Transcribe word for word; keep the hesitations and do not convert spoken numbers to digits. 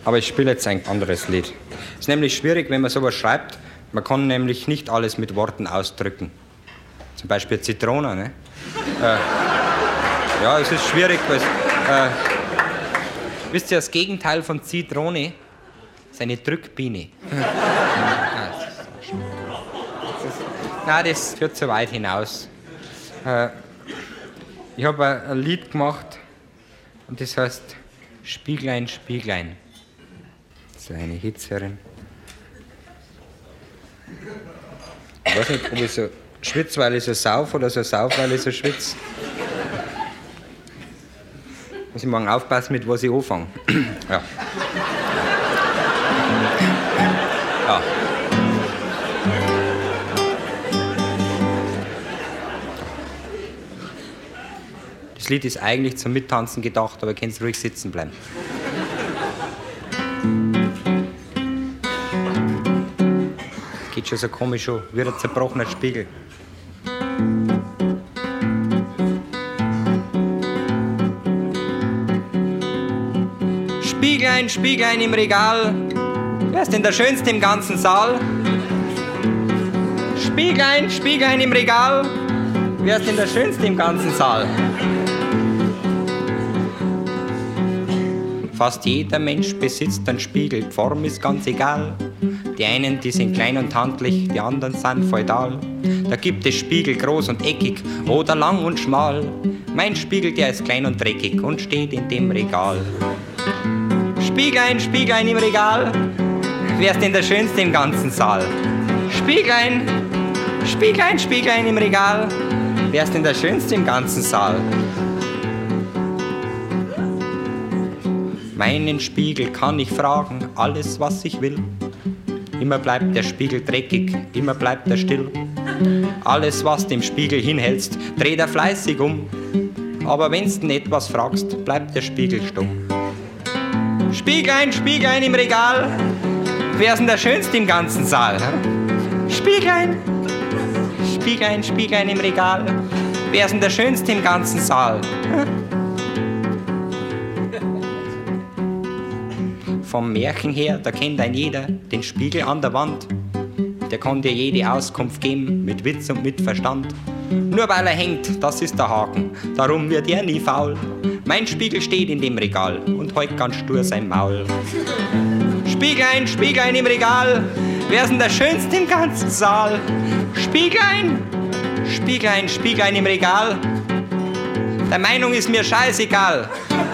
Aber ich spiele jetzt ein anderes Lied. Es ist nämlich schwierig, wenn man sowas schreibt. Man kann nämlich nicht alles mit Worten ausdrücken. Zum Beispiel Zitrone, ne? äh, ja, es ist schwierig, weil äh, wisst ihr, das Gegenteil von Zitrone ist eine Drückbiene. Nein, das führt zu weit hinaus. Äh, ich habe ein Lied gemacht und das heißt Spieglein, Spieglein. Das ist eine Hitzerin. Ich weiß nicht, ob ich so schwitze, weil ich so sauf oder so sauf, weil ich so schwitze. Muss ich morgen aufpassen, mit was ich anfange. Ja. Ja. Das Lied ist eigentlich zum Mittanzen gedacht, aber ihr könnt ruhig sitzen bleiben. Geht schon so komisch schon, wie ein zerbrochener Spiegel. Spieglein, Spieglein im Regal, wer ist denn der Schönste im ganzen Saal? Spieglein, Spieglein im Regal, wer ist denn der Schönste im ganzen Saal? Fast jeder Mensch besitzt einen Spiegel, die Form ist ganz egal. Die einen, die sind klein und handlich, die anderen sind feudal. Da gibt es Spiegel groß und eckig oder lang und schmal. Mein Spiegel, der ist klein und dreckig und steht in dem Regal. Spieglein, Spieglein im Regal, wer ist denn der Schönste im ganzen Saal? Spieglein, Spieglein, Spieglein im Regal, wer ist denn der Schönste im ganzen Saal? Meinen Spiegel kann ich fragen, alles was ich will. Immer bleibt der Spiegel dreckig, immer bleibt er still. Alles was dem Spiegel hinhältst, dreht er fleißig um. Aber wenn's denn etwas fragst, bleibt der Spiegel stumm. Spieglein, Spieglein im Regal, wer ist denn der Schönste im ganzen Saal? Spieglein, Spieglein, Spieglein im Regal, wer ist denn der Schönste im ganzen Saal? Vom Märchen her, da kennt ein jeder den Spiegel an der Wand. Der kann dir jede Auskunft geben, mit Witz und mit Verstand. Nur weil er hängt, das ist der Haken, darum wird er nie faul. Mein Spiegel steht in dem Regal und heult ganz stur sein Maul. Spieglein, Spieglein im Regal, wer ist denn der Schönste im ganzen Saal? Spieglein, Spieglein, Spieglein im Regal, der Meinung ist mir scheißegal.